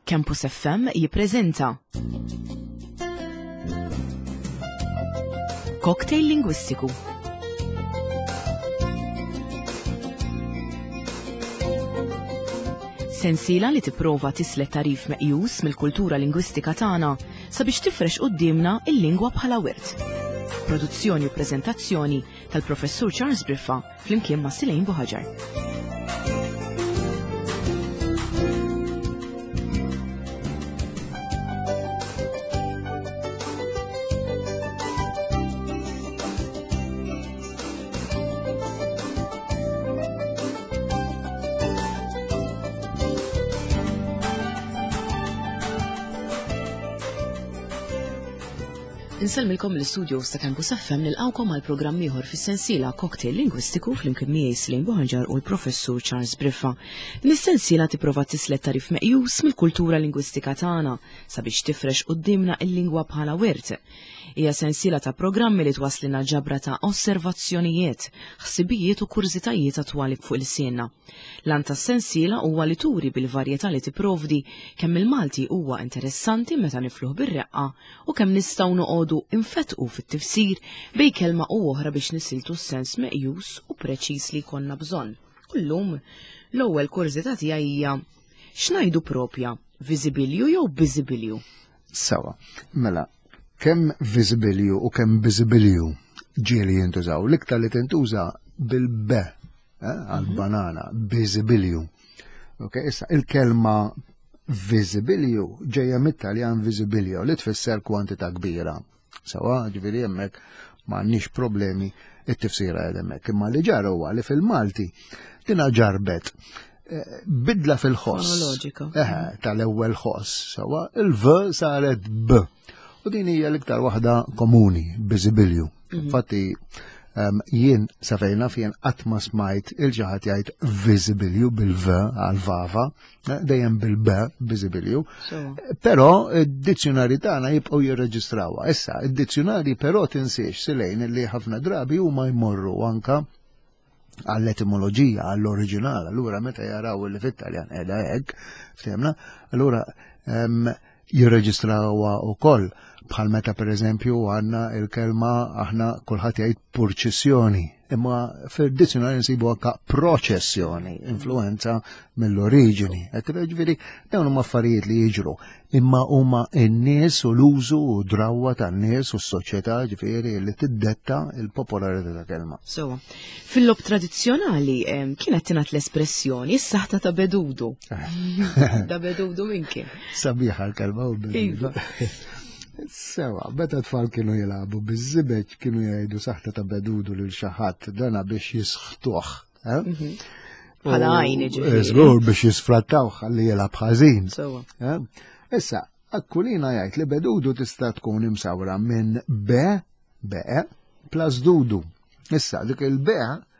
Campus FM jippreżenta Cocktail Lingwistiku. Sensiela li tipprova tislet tarif meqjus mill-kultura lingwistika tagħna sabiex tifrex qudiemna il-lingwa bħala wirt. Produzzjoni u preżentazzjoni tal-Professur Charles Briffa flimkien ma' Silejn Buħaġar. Inselmilkom l-istudio sta Campus FM nilqawkom għal programm ieħor fis-sensiela Cocktail Lingwistiku flimkien miegħi Silejn Buħaġar u l-Professur Charles Briffa. Nis-sensiela tipprova tislet tarif meqjus mill-kultura lingwistika tagħna sabiex tifrex qudiemna il-lingwa bħala wirt. Hija sensiela ta' programmi li twaslina ġabra ta' osservazzjonijiet, ħsibijiet u kurżitajiet attwali fuq il-siena. Lan tas-sensiela huwa li turi bil-varjetà li tipprovdi kemm il-Malti huwa interessanti meta nifluh bir-reqqa u kemm nistgħu noqogħdu infettqu fit-tifsir bej kelma u oħra biex nisiltu s-sens meqjus u preċiż li jkollna bżonn. Kullum l-ewwel kurżità tiegħi hija x'ngħidu propja, visibilju jew biżibilju? Sawa, mela, kemm visibilju u kemm biżibilju ġieli jintużaw. L-iktar li tintuża bil-be għal-banana, biżibilju. Okay, issa il-kelma visibilju ġejja mit-Taljan visibilju li tfisser kwantità kbira. Sawa, ġifieri hemmhekk m'għandniex problemi it-tifsira hemmhekk. Imma li ġar huwa li fil-Malti tina ġarbet bidla fil-ħoss. Tal-ewwel ħoss. Sawa, il-v saret b. U din hija l-iktar waħda komuni, biżibilju. Infatti jien sa fejna fien qatt ma smajt il-ġaħat jgħid visibilju bil-v għal-vava, dejjem bil-b biżibilju. Però id-dizzjonari tagħna jibqgħu jirreġistrawha. Issa, id-dizzjonari però tinsiex Silejn li ħafna drabi huma jmorru anka għall-etimoloġija, għall-oriġinal. Allura meta jaraw li fit-Taljan qiegħda hekk, fehmna, allura jirreġistrawha wkoll. Bħal meta pereżempju għandna il-kelma aħna kulħadd jgħid purċissjoni, imma fid-dizzjonarju nsibu anke proċessjoni, influenza mill-oriġini. Qed jiġifieri dawn huma affarijiet li jiġru, imma huma n-nies u l-użu u drawwa tan-nies u s-soċjetà ġifieri li tiddetta l-popolarità ta' kelma. So, fil-lob tradizzjonali kienet tingħat l-espressjoni s-saħta ta' bedudu. Da bedudu minn kien? Sabiħa l-kelma u bedudu. Sewa, beta tfal kienu jilabu bizzibeċ kienu jgħidu saħta ta' bedudu lil xaħat dana biex jisħtuħ. Bħala għajni ġifieri. Żgur biex jisfrattawh ħalli jilab ħażin. Issa, akkulina jgħid li bedudu tista' tkun imsawra minn be plus dudu. Issa, dik il-be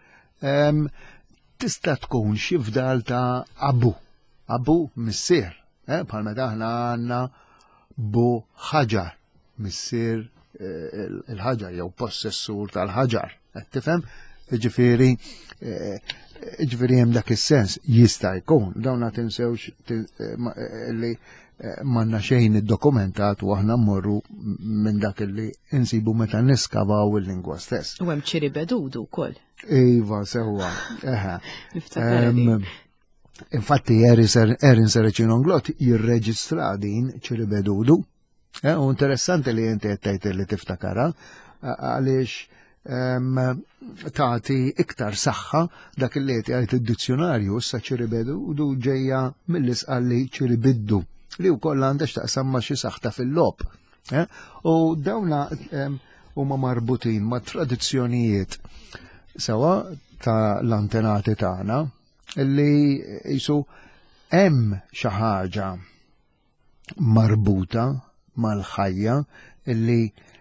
tista' tkun xi fdal ta' abu missier. Bħal meta aħna għandna bu ħaġar, missier il-ħaġar jew possessur tal-ħaġar. Tifhem? Ġifieri hemm dak is-sens jista' jkun. Dawn tinsewx li m'għandna xejn iddokumentat u aħna mmorru minn dak li insibu meta niskavaw il-lingwa stess. U hemm ċiri bedudu wkoll. Iva, sewwa. Infatti Erin Sereċinonglot jirreġistra din ċiri bedudu. U interessanti li inti qed li tiftakara għaliex tagħti iktar saħħa dak li qed jgħid id-dizzjonarju issa ċiri bedudu ġejja mill-isqalli ċiri biddu li wkoll għandha x'taqsam ma' xi saħta fil-lob. U dawna huma marbutin ma' tradizzjonijiet sewa ta' l-antenati tagħna illi jisu hemm xi ħaġa marbuta mal-ħajja illi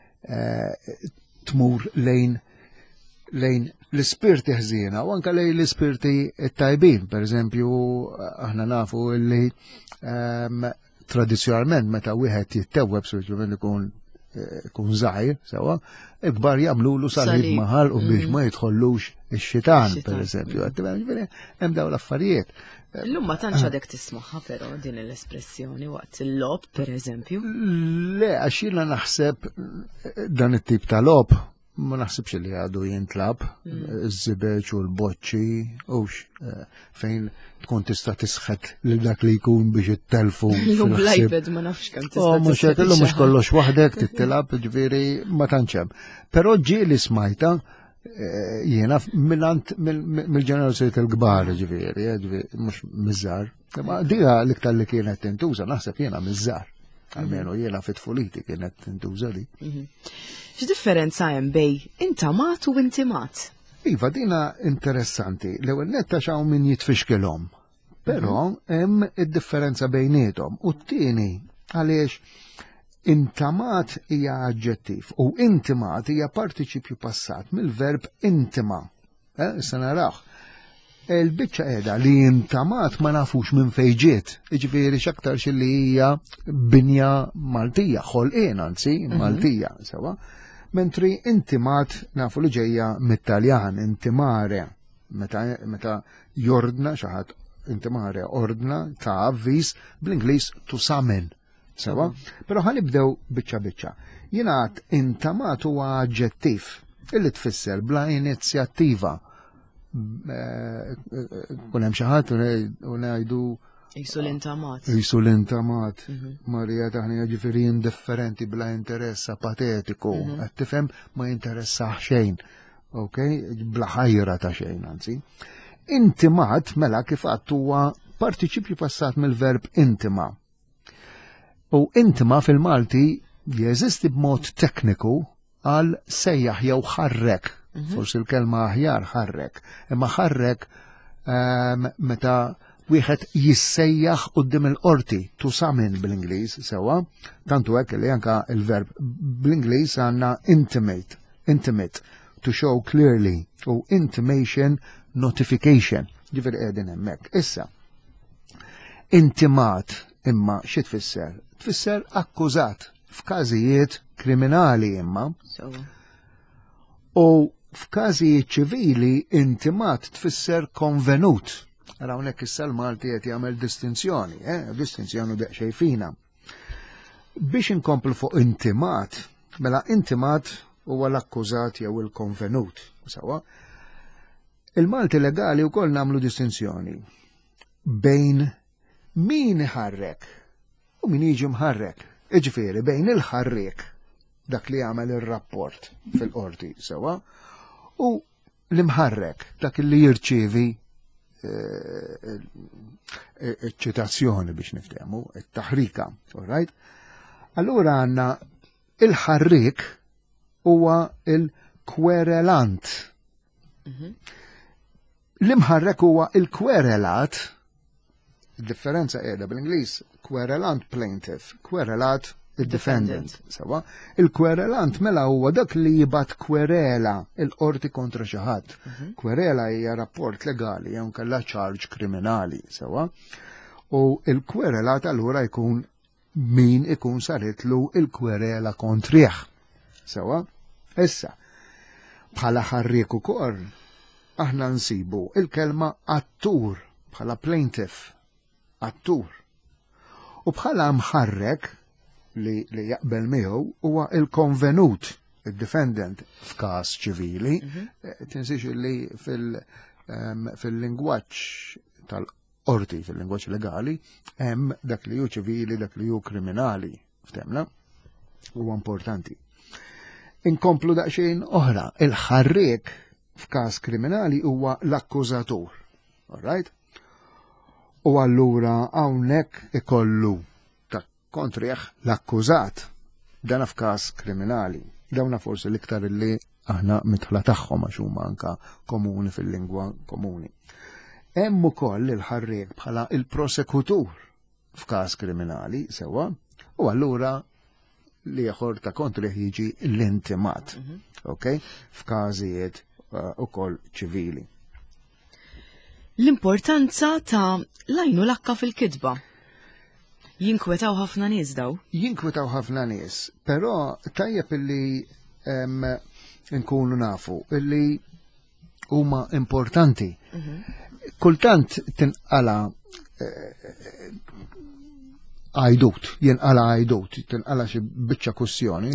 tmur lejn l-ispirti ħżiena u anke lejn l-ispirti tajbin. Pereżempju, aħna nafu illi tradizzjonalment meta wieħed jittewweb speċjalment ikun kun żgħir, sewa, ikbar jagħmlulu salib Salib. maħal u biex ma jidħollux ix-xitan, Ix-xitan. pereżempju. Hemm dawn l-affarijiet. Illum ma tantx għadek tismaħħa però din l-espressjoni waqt il-lob, pereżempju. Le, għax jiena naħseb dan it-tip ta' lob ma naħsibx li għadu jintlab, iż-żibeġ u l-boċċi, fejn tkun tista' tisħet lil dak li jkun biex ittelfu. Illum bl-iPad ma nafx kemm tista' Mhux hekk illum mhux kollox waħdek tittilab, ġifieri ma tantx hemm. Però ġieli smajta jiena mill-ġenerazzjoni tal-kbar, ġifieri, mhux miż-żgħar. Ma dira l-iktar li kienet tintuża naħseb jiena miż-żgħar. Almenu jiena fit-tfuliti kienet tintuża li. X'differenza hemm bej intamat u intimat? Iva, dina interessanti. L-ewwel netta x'hawn min jitfixkilhom. Però hemm id-differenza bejniethom. U t-tieni għaliex intamat hija aġġettiv u intimat hija partiċipju passat mill-verb intima. Issa naraw. Il-biċċa qiegħda li intamat ma nafux minn fejn ġiet. Jiġifieri x'aktar li hija binja Maltija, ħolqien anzi Maltija, sewa. Mentri intimat nafu li ġejja mit-Taljan, intimare, meta jordna xaħat intimare, ordna ta' avviż bl-Ingliż to summon, sewa? Però ħanibdew biċċa. Jingħad intamat huwa aġġettiv illi tfisser bla inizjattiva. Kun hemm xi ħadd u ngħidu Jisu l-intamat. Jisu l-intamat. Marija taħni ġifiri indifferenti bla interessa, patetiku. Qed tifhem ma jinteressaħ xejn. Ok? Bla ħajra ta' xejn, anzi. Intimat mela kif qatt huwa partiċipju passat mill-verb intima. U intima fil-Malti jeżisti b'mod tekniku għal sejjaħ jew ħarrek. Forsi l-kelma aħjar ħarrek. Imma ħarrek meta wieħed jissejjaħ qudiem il-qorti, to summon bl-Ingliż sewa, tantu hekk li anke il-verb bl-Ingliż għandna intimate, to show clearly, u intimation, notification, ġifier qegħdin hemmhekk. Issa, intimat imma xi tfisser? Tfisser akkużat f'każijiet kriminali imma. U f'każijiet ċivili intimat tfisser konvenut. Hawnhekk issa l-Malti qed jagħmel distinzjoni, distinzjoni daqsxejn fina. Biex inkomplu fuq intimat, mela intimat huwa l-akkużat jew il-konvenut. Sawa? Il-Malti legali wkoll nagħmlu distinzjoni bejn min iħarrek u min jiġi mħarrek. Jiġifieri bejn il-ħarrek dak li jagħmel ir-rapport fil-qorti sewa u l-imħarrek dak li jirċievi ċitazzjoni biex niftehmu, it-taħrika, all right? Allura għandna il-ħarrik huwa il-kwerelant. L-imħarrek huwa il-kwerelat, id-differenza qiegħda bl-Ingliż, kwerelant plaintiff, kwerelat il-defendant. Sawa? Il-kwerelant mela huwa dak li jibgħat kwerela il-qorti kontra xi ħadd. Kwerela hija rapport legali jew kellha charge kriminali, sewa? U il-kwerelat allura jkun min ikun saritlu il-kwerela kontrih. Sewa? Issa, bħala ħarriek ukoll aħna nsibu il-kelma attur bħala plaintiff, attur. U bħala mħarrek li jaqbel miegħu huwa il-konvenut, il-defendant f'każ ċivili. Tinsix li fil-lingwaġġ tal-qorti, fil-lingwaġġ legali, hemm dak li hu ċivili, dak li hu kriminali. Ftemna? Huwa importanti. Inkomplu daqsxejn oħra, il-ħarriek f'każ kriminali huwa l-akkużatur. All right? U allura hawnhekk ikollu kontriħ l-akkużat dan f'każ kriminali. Dawna forsi l-iktar li aħna mitħla tagħhom għax huma anke komuni fil-lingwa komuni. Hemm ukoll il-ħarriek bħala il-prosekutur f'każ kriminali sewa, u allura li ieħor ta' kontriħ jiġi l-intimat. Okay? F'każijiet ukoll ċivili. L-importanza ta' lajnu lakka fil-kidba. Jinkwetaw ħafna nies daw. Jinkwetaw ħafna nies, però tajjeb illi nkunu nafu illi huma importanti. Kultant tinqala għajdut, jinqala għajdut, tinqala xi biċċa kussjoni.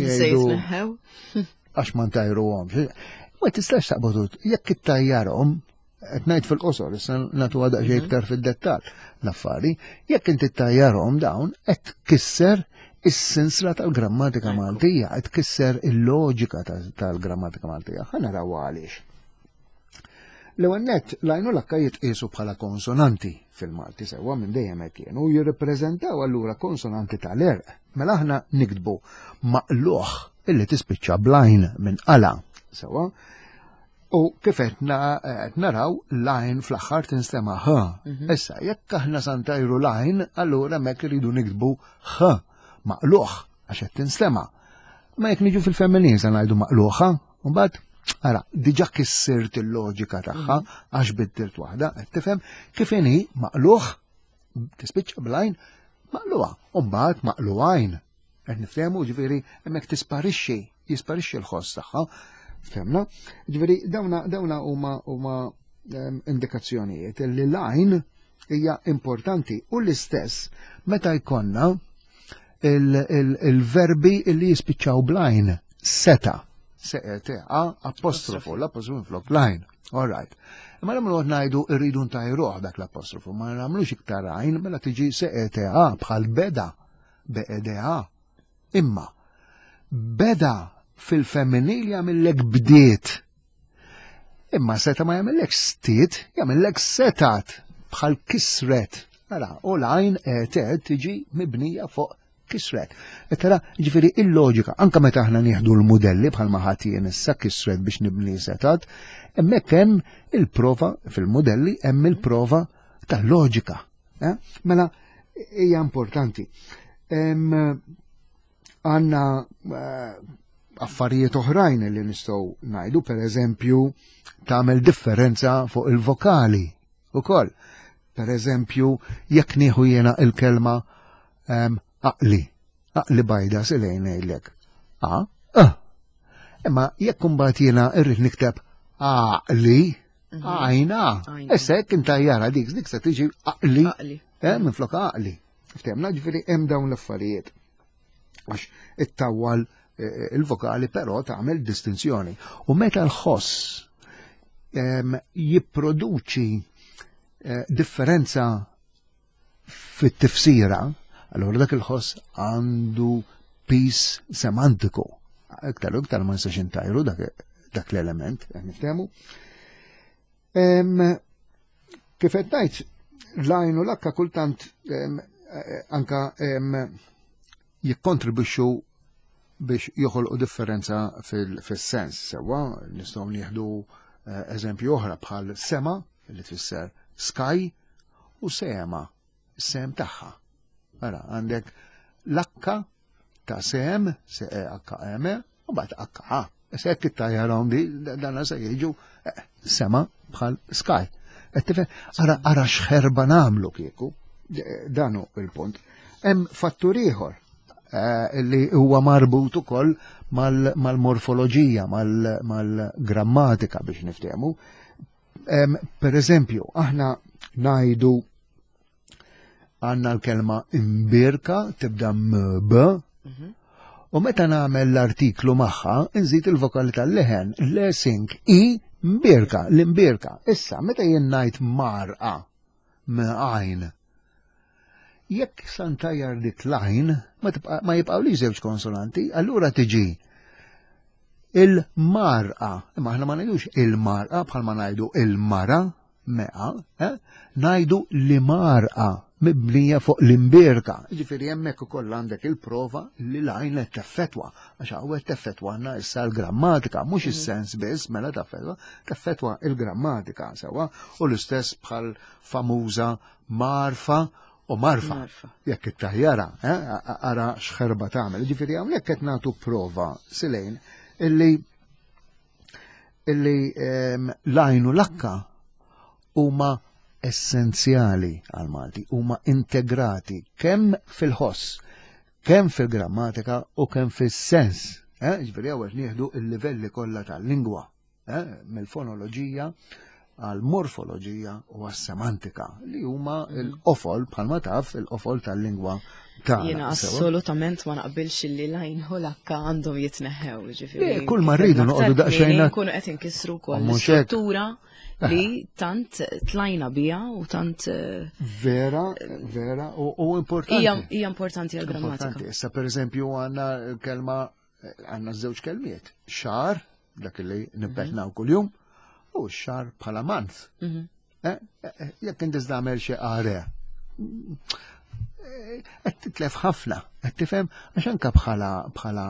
Għax ma ntajruhomx. Ma tistax taqbodut, jekk ittajjarhom, qed ngħid fil-qosor, issa nagħtu għadha xejn iktar fid-dettall l-affari, jekk inti ttajjarhom dawn qed tkisser is-sinsla tal-grammatika Maltija, qed tkisser il-loġika tal-grammatika Maltija. Ħa naraw għaliex. L-ewwel nett l-għajnu l-akka jitqisu bħala konsonanti fil-Malti sewwa minn dejjem hekk kienu jirrappreżentaw allura konsonanti tal-erq. Mela aħna nikdbu maqluħ illi tispiċċa blajn minn qala sewwa. U kif qed naraw lajn fl-aħħar tinstema' ħ. Issa jekk aħna santajru lajn, allura hemmhekk iridu nikdbu ħ maqluħ għax qed tinstema'. Ma jekk niġu fil-feminin se ngħidu maqluħa, u mbagħad ara, diġà kissirt il-loġika tagħha għax biddilt waħda, qed tifhem kif inhi maqluħ tispiċċa blajn maqluha, u mbagħad maqluwajn. Qed nifhemu ġifieri hemmhekk jisparixxi l-ħoss tagħha. Femna? Ġifieri dawna huma indikazzjonijiet li lajn hija importanti u l-istess meta jkollna il-verbi li jispiċċaw blajn seta. Seqeteqa apostrofu, l-apostrofu flok lajn. All right. Ma nagħmlu ngħidu rridu ntajruh dak l-apostrofu, ma nagħmlux iktar għajn mela tiġi seqeteqa bħal beda, beqedeha. Imma beda fil-femminil jagħmellek bdiet. Imma seta ma jagħmellek stiet, jagħmellek setat bħal kisret. Ara, u lajn etet tiġi mibnija fuq kisret. Tara, ġifiri il-loġika, anka meta aħna nieħdu l-modelli bħal maħatien issa kisret biex nibni setat, hemmhekk hemm il-prova fil-modelli hemm il-prova tal-loġika. Mela hija importanti. Għandna affarijiet oħrajn li nistgħu ngħidu, pereżempju tagħmel differenza fuq il-vokali ukoll. Pereżempju, jekk nieħu jiena il-kelma aqli bajda silejn ngħidlek. Imma jekk imbagħad jiena irrid nikteb aqli, għajna. Issa jekk intajjara dik se tiġi aqli. Minflok aqli. Ftemna ġifieri hemm dawn l-affarijiet. Għax ittawwal il-vokali però tagħmel distinzjoni. U meta l-ħoss jipproduċi differenza fit-tifsira, allora dak il-ħoss għandu pis semantiku. Iktar ma nistax intajru dak l-element, niftehmu. Kif qed ngħid, l-għajn u l-akka kultant anka jikkontribwixxu biex joħolqu differenza fis-sens. Sewwa nistgħu nieħdu eżempju oħra bħal sema li tfisser sky u sema, sem tagħha. Ara, għandek l-akka ta' sem, se-akka-eme, u bat akka-a. Se jekk ittajjarom di, dana se jiġu sema bħal sky. Ara xħerba namlu kieku, danu il-punt. Hemm fattur ieħor li huwa marbut ukoll mal-morfoloġija, mal-grammatika biex niftehmu. Per eżempju, aħna ngħidu għanna l-kelma imbirka tibda b, u meta nagħmel l-artiklu magħha nżid il-vokali tal-leħen lesing i mbirka, l-imbirka. Issa meta jien ngħid marqa m'għajn. Jekk santajjar dik lajn ma jibqgħu li żewġ konsonanti, allura tiġi il-marqa. Imma aħna ma ngħidux il-marqa bħalma ngħidu il-mara meqa, ngħidu li marqa mibnija fuq l-imbirka. Ġifieri hemmhekk ukoll għandek il-prova li lajn qed teffettwa, għax hawn qed teffettwana issa l-grammatika, mhux is-sens biss mela teffettwa il-grammatika sewwa, u l-istess bħal famuża marfa u marfa. Jekk ittajjara, ara x'ħerba tagħmel. Ġifieri hawnhekk qed nagħtu prova silejn illi lajn u l-akka huma essenzjali għal Malti, huma integrati kemm fil-ħoss, kemm fil-grammatika u kemm fis-sens. Ġifieri hawnhekk nieħdu l-livelli kollha tal-lingwa, mill-fonoloġija għal morfoloġija u għas-semantika li huma l-qofol bħalma taf il-qofol tal-lingwa tagħna. Jiena assolutament ma naqbilx li lajn u lakka għandhom jitneħħew, ġifieri. Kull ma rridu noqogħdu daqsxejn nkunu qed inkissru wkoll l-struttura li tant tlajna bija u tant vera u importanti. Hija importanti għall-grammatika. Issa pereżempju għandna kelma għandna żewġ kelmiet, xar dak li nibbetnaw kuljum u xar bħala month. Jekk inti tagħmel xi qare. Qed titlef ħafna, qed tifhem għax anke bħala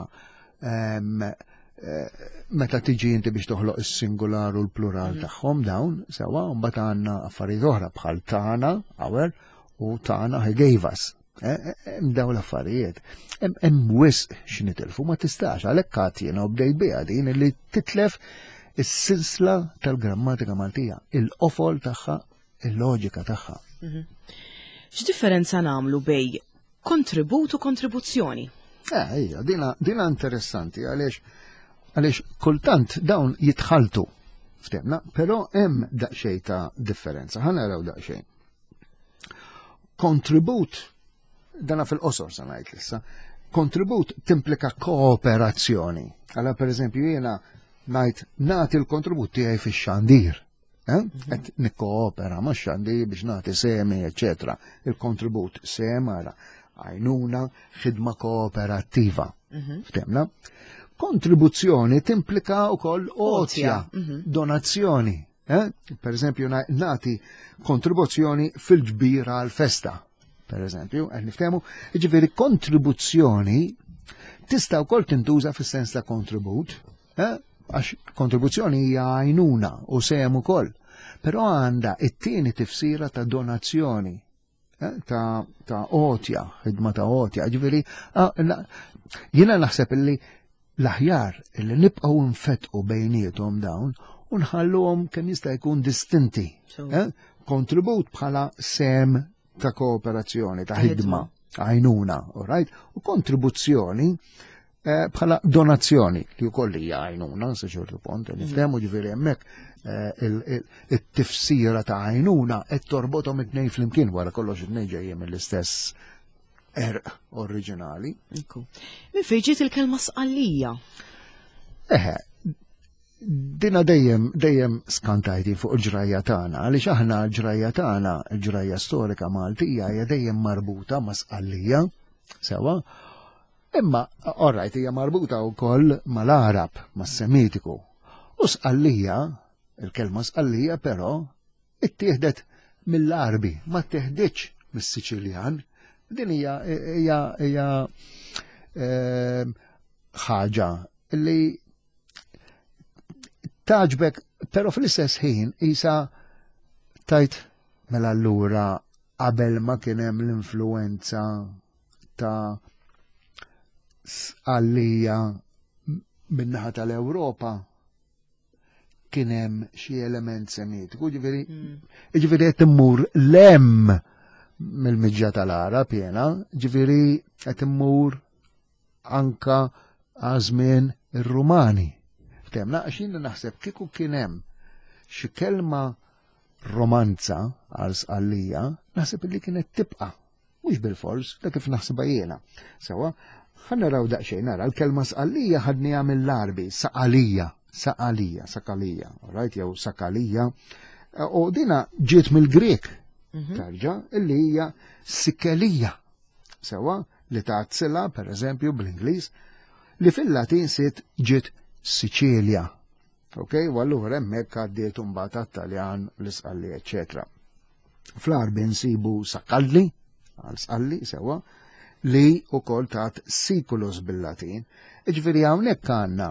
meta tiġi inti biex toħloq is-singular u l-plural tagħhom dawn sewwa mbagħad għandna affarijiet oħra bħal tagħna hawer u tagħna he gave us. Hemm dawn l-affarijiet. Hemm wisq x'nitilfu ma tistax għalhekk għad jiena bdejt biha din li titlef is-silsla tal-grammatika Maltija, il-qofol tagħha, il-loġika tagħha. X'differenza nagħmlu bej kontribut u kontribuzzjoni? Hija, dina interessanti għaliex kultant dawn jitħaltu ftemna, però hemm daqsxejn ta' differenza. Ħa naraw daqsxejn. Kontribut, dana fil-qosor sa ngħid issa, kontribut timplika kooperazzjoni. Alla pereżempju jiena ngħid nagħti l-kontribut tiegħi fix-xandir. Qed nikkoopera ma' xandir biex nagħti semi, eċetera. Il-kontribut semara għajnuna ħidma kooperattiva. Ftemna? Kontribuzzjoni timplika wkoll għotja, donazzjoni. Per eżempju nagħti kontribuzzjoni fil-ġbira għal-festa. Per eżempju, niftehmu, ġifieri kontribuzzjoni tista' wkoll tintuża fis-sens ta' kontribut, għax kontribuzzjoni hija għajnuna u sehem ukoll, però għandha it-tieni tifsira ta' donazzjoni, ta' għotja, ħidma ta' għotja, ġifieri jiena naħseb illi l-aħjar illi nibqgħu nfettqu bejniethom dawn u nħalluhom kemm jista' jkun distinti. Kontribut bħala sem ta' kooperazzjoni, ta' ħidma, għajnuna, u kontribuzzjoni bħala donazzjoni li wkoll hija għajnuna sa ċertu punt, niftehmu ġifieri hemmhekk it-tifsira ta' għajnuna qed torbothom it-tnejn flimkien wara kollox it-tnejn ġejjin mill-istess erq oriġinali. Min fejn ġiet il-kelma sqallija? Dina dejjem skantajti fuq il-ġrajja tagħna, għaliex aħna l-ġrajja tagħna, il-ġrajja storika Maltija hija dejjem marbuta ma' sqallija, sewa. Imma, orrajt, hija marbuta wkoll mal-Arab, mas-Semitiku. U sqallija, il-kelma sqallija però ittieħdet mill-Arbi, ma ttieħditx mis-Siċiljan. Din hija ħaġa li taġbek, però fl-istess ħin isa tajt mela allura qabel ma kien hemm l-influenza ta' sqallija min-naħa tal-Ewropa kien hemm xi element semitiku, ġifieri qed immur lem mill-miġġa tal-Arab jiena, ġifieri qed immur anka għażmien ir-Rumani. Ftemna għax jiena naħseb kieku kien hemm xi kelma romanza għal sqallija, naħseb li kienet tibqa' mhux bil-fors, ta' kif naħsibha jiena. Sewa, ħan naraw daqsxejn nara l-kelma sqallija ħadniha mill-Arbi, saqalija, jew sakalija, u dina ġiet mill-Grek, tarġa, illi hija sikelija. Sewa, li tagħtzilha pereżempju bl-Ingliż, li fil-Latin siet ġiet Siċilja. U allura hemmhekk għaddiet imbagħad tat-Taljan l-isqalli, eċetera. Fl-Arbi nsibu sakalli, għal sqalli, sewa, li wkoll tat sikulus bil-Latin. Ġifieri hawnhekk għandna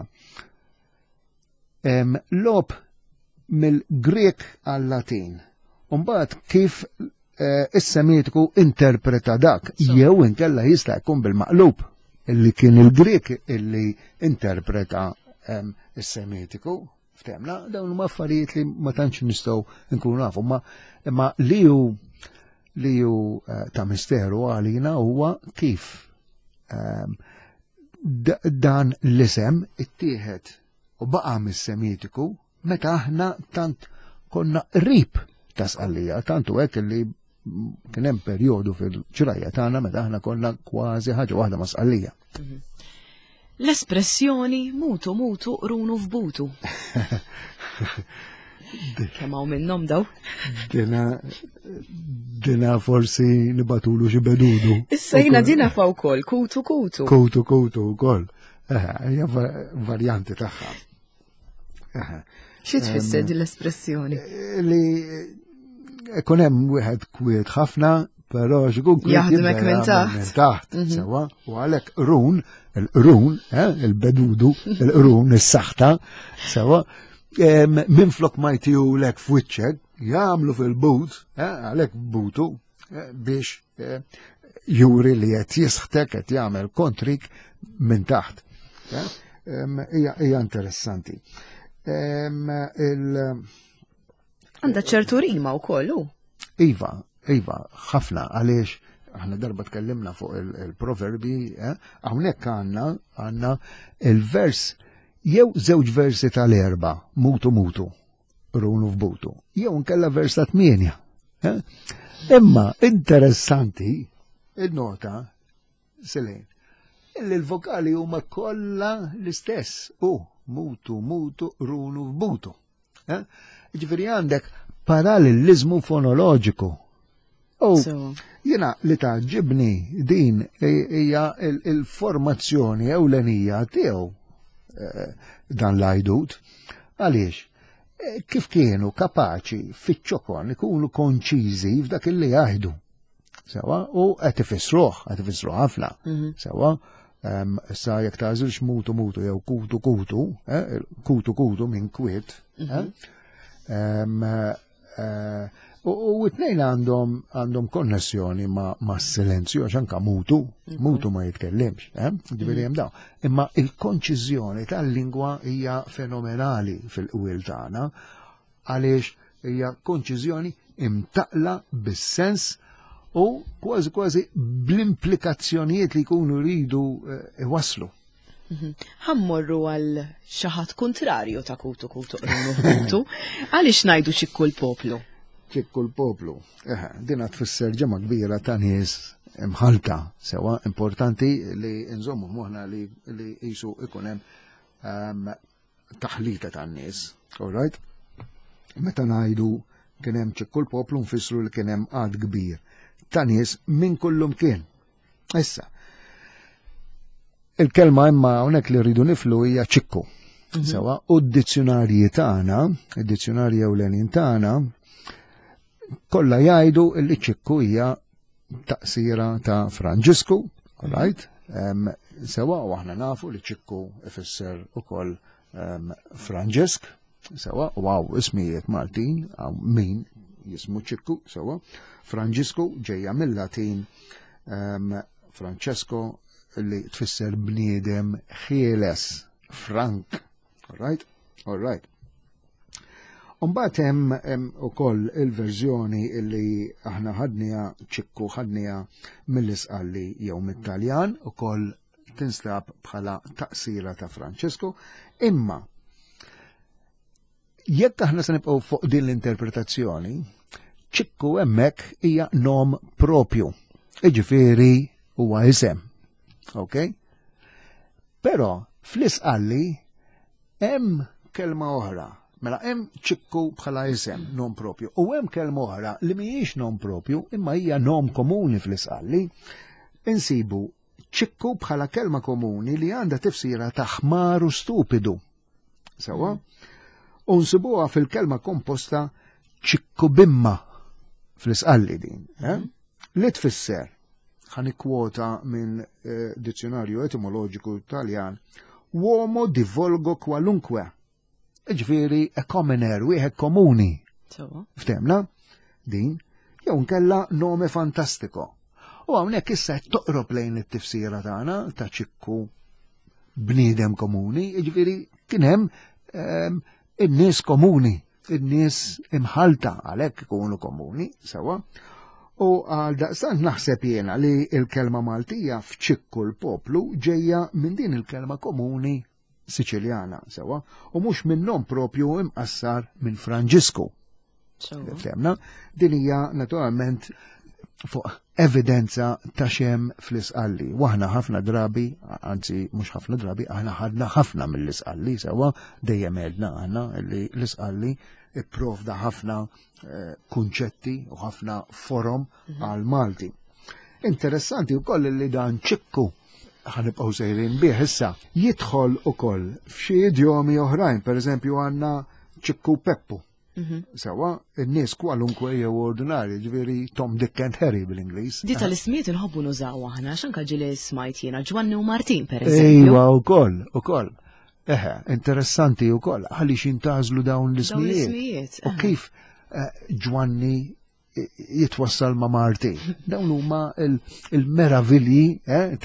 lob mill-Grek għal-Latin. Mbagħad kif is-Semitiku interpreta dak, jew inkella jista' jkun bil-maqlub illi kien il-Grek illi interpreta is-Semitiku, Ftemna, dawn huma affarijiet li ma tantx nistgħu nkunu nafu, imma li hu ta' misteru għalina huwa kif dan l-isem ittieħed u baqa' mis-Semitiku meta aħna tant konna qrib ta' Sqallija, tantu hekk li kien hemm perjodu fil-ġrajja tagħna meta aħna konna kważi ħaġa waħda ma' Sqallija. L-espressjoni mutu runu f'butu. Kemm hawn minnhom daw? Dina forsi nibatulu xi bedudu. Issa jiena dina fa' wkoll kutu. Kutu wkoll. Hija varjanti tagħha. Xi tfisser din l-espressjoni? Li kun hemm wieħed kwiet ħafna, però x'ikun kwiet jaħdmek minn taħt. Sewa, u għalhekk il-qrun, il-bedudu, il-qrun, is-saħta, sewa, minflok ma jtijulek f'wiċċek, jagħmlu fil-but, għalhekk butu, biex juri li qed jisħtek qed jagħmel kontrik minn taħt. Hija interessanti. Għandha ċertu rima wkoll hu. Iva, ħafna għaliex aħna darba tkellimna fuq il-proverbi, hawnhekk għandna il-vers jew żewġ versi tal-erba' mutu, runu f'butu, jew nkella vers ta' 8. Imma interessanti il-nota Selin, illi l-vokali huma kollha l-istess, mutu, runu f'butu. Ġifieri għandek parallelizmu fonoloġiku. Jiena li taġġibni din hija il-formazzjoni ewlenija tiegħu dan l-għajdut. Għaliex? Kif kienu kapaċi fiċ-ċokon ikunu konċiżi f'dak li jgħidu. Sewa, u qed ifissruh ħafna. Sewa, sa jekk tażilx mutu jew kutu minn kwiet. U t-nejn għandhom konnessjoni ma' silenzju, għax anka mutu ma jitkellimx, ġifieri hemm dawn. Imma il-konċiżjoni tal-lingwa hija fenomenali fil-qwiel tagħna għaliex hija konċiżjoni imtaqla bis-sens u kważi bl-implikazzjonijiet li jkunu rridu iwasslu. Ħammorru għal xaħat kontrarju ta' kutu għaliex ngħidu ċikku l-poplu. Ċikku l-poplu. Dina tfisser ġemma kbira ta' nies mħalta, sewa importanti li nżommu moħna li jisu ikun hemm taħlita tan-nies. All right? Meta ngħidu kien hemm ċikku l-poplu nfissru li kien hemm għad kbir ta' nies minn kullum kien. Issa, il-kelma imma hawnhekk li rridu niflu hija ċikku. Sewa, u d-dizzjonarji tagħna, id-dizzjonarji ewlenin tagħna, kollha jgħidu li ċikku hija taqsira ta' Franġisku, right? Sewa, u aħna nafu li ċikku ifisser ukoll Franġisk, sewa, u ismijiet Maltin, min jismu ċikku, sewa, Franġisku ġejja mill-Latin Francesco li tfisser bniedem ħieles, frank. All right. Umbagħad hemm ukoll il-verżjoni li aħna ħadnija mill-Isqalli jew mit-Taljan ukoll tinstab bħala taqsira ta' Francesco, imma jekk aħna se nibqgħu fuq din l-interpretazzjoni, ċikku hemmhekk hija nom propju. Jiġifieri huwa isem. Ok? Però fl-Isqalli hemm kelma oħra. Mela hemm ċikku bħala isem nom propju. U hemm kelma oħra li mhijiex nom propju imma hija nom komuni fl-Isqalli. Insibu ċikku bħala kelma komuni li għandha tifsira ta' ħmar u stupidu. Sewa? U nsibuha fil-kelma komposta ċikku bimma fl-Isqalli din. Li tfisser ħanikwota minn dizzjonarju etimoloġiku Taljan, uomo di volgo kwalunkwe. Ġifieri a commoner, wieħed komuni. Ftemna? Din, jew nkella nome fantastiko. U hawnhekk issa qed toqrob lejn it-tifsira tagħna ta' ċikku bniedem komuni, ġifieri kien hemm in-nies komuni, in-nies imħalta għalhekk ikunu komuni, sewa. U għal daqstant naħseb jiena li il-kelma Maltija f'ċikku l-poplu ġejja minn din il-kelma komuni Siċiljana, sewa, u mhux minnhom propju imqassar minn Franġisku. Femna, din hija naturalment fuq evidenza ta' xem fl-isqalli. Waħna ħafna drabi, anzi mhux ħafna drabi, aħna ħadna ħafna mill-isqalli, sewa dejjem għedna aħna li l-isqalli ipprovda ħafna kunċetti u ħafna forom għal Malti. Interessanti wkoll li dan ċikku ħanibqgħu sejrin bih issa jidħol ukoll f'xi idjomi oħrajn, pereżempju għandna ċikku Peppu. Sewa, in-nies kwalunkwe jew ordinari, ġifieri Tom, Dick and Harry bil-Ingliż. Di tal-ismijiet inħobbu nużaw aħna, x'anke ġieli smajt jiena Ġwanni u Martin pereżempju. Ejwa wkoll. Interessanti wkoll għaliex jintażlu dawn l-ismijiet. U kif Ġwanni jitwassal ma' Martin. Dawn huma il-meravilji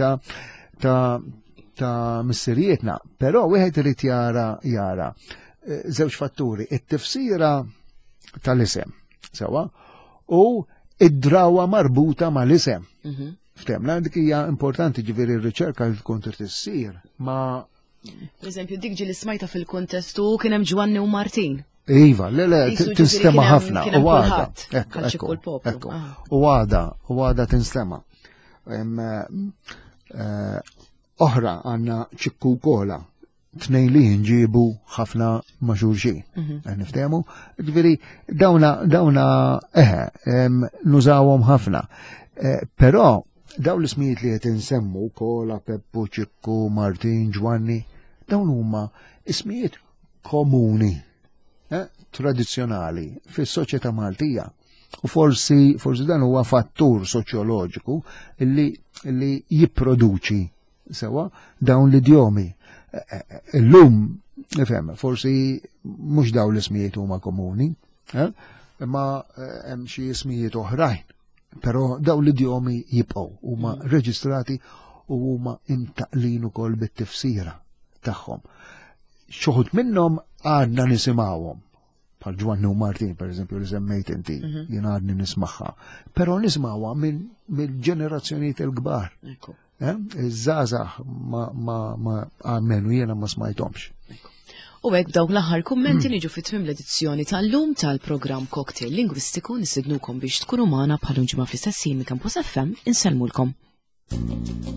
ta' missirietna, però wieħed irid jara żewġ fatturi, it-tifsira tal-isem, sewa, u id-drawa marbuta mal-isem. Ftemna, dik hija importanti ġifieri r-riċerka li tkun trid issir ma' Per eżempju, dik ġieli smajta fil-kontestu kien hemm Ġwanni u Martin. Iva, tinstema ħafna, u għada. U għada tinstema. Oħra għanna ċikku kola, tnejn li nġibu ħafna ma' xulxin. Niftehmu? Ġifieri dawna nużawhom ħafna. Però dawn l-ismijiet li qed insemmu kola, Peppu, ċikku, Martin, Ġwanni, dawn huma ismijiet komuni, tradizzjonali fis-soċjetà Maltija. U forsi dan huwa fattur soċjoloġiku li jipproduċi sewa dawn l-idjomi. Illum, nifhem, forsi mhux dawn l-ismijiet huma komuni, imma hemm xi ismijiet oħrajn, però dawn l-idjomi jibqgħu huma reġistrati u huma imtaqlin ukoll bit-tifsira tagħhom. Xoħud minnhom għadna nisimgħuhom. Bħal Ġwanni u Martin, per eżempju, li semmejt inti, jien għadni nismaħħa. Però nismawha mill-ġenerazzjonijiet il-kbar. Iż-żgħażagħ ma għalmenu jiena ma smajthomx. U hekk dawk l-aħħar kummenti niġu fit-tmiem l-edizzjoni tal-lum tal-programm Cocktail Lingwistiku nisidnukom biex tkunu magħna bħal ġimgħa fl-istess ħin Campus FM insellmulkom.